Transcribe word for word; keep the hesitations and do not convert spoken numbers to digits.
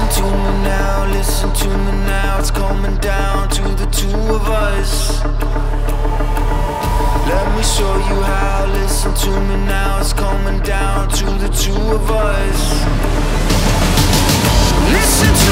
Listen to me now, listen to me now. It's coming down to the two of us. Let me show you how. Listen to me now. It's coming down to the two of us. Listen to